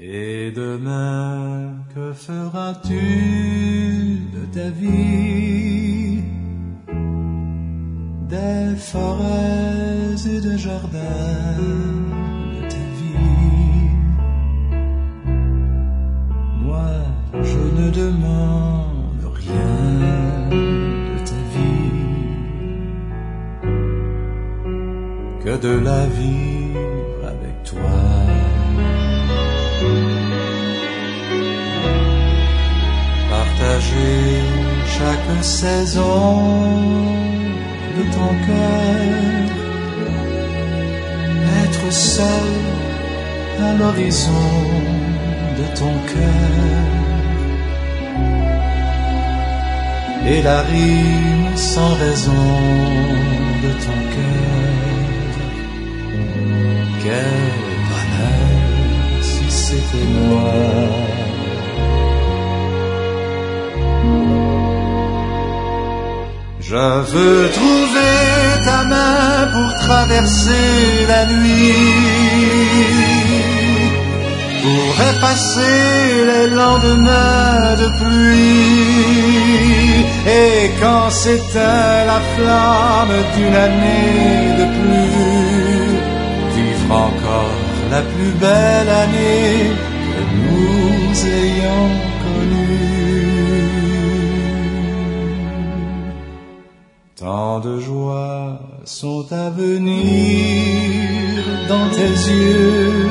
Et demain, que feras-tu de ta vie? Des forêts et des jardins de ta vie. Moi, je ne demande rien de ta vie, que de la vivre avec toi. Partager chaque saison de ton cœur, être seul à l'horizon de ton cœur, et la rime sans raison de ton cœur. Quel bonheur si c'était moi. Je veux trouver ta main pour traverser la nuit, pour effacer les lendemains de pluie. Et quand s'éteint la flamme d'une année de plus, vivre encore la plus belle année que nous ayons connue. Tant de joies sont à venir dans tes yeux,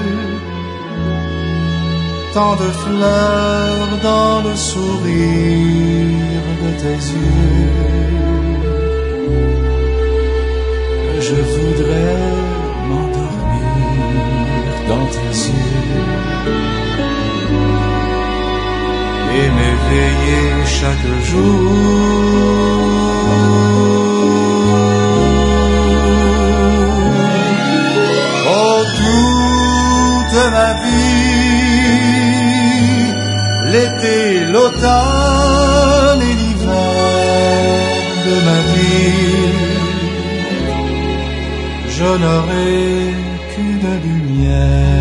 tant de fleurs dans le sourire de tes yeux. Je voudrais m'endormir dans tes yeux et m'éveiller chaque jour. De ma vie, l'été, l'automne et l'hiver de ma vie, je n'aurai qu'une lumière.